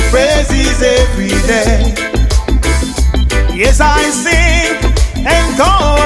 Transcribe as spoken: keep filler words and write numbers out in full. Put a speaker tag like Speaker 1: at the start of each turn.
Speaker 1: praises every day. Yes, I sing and call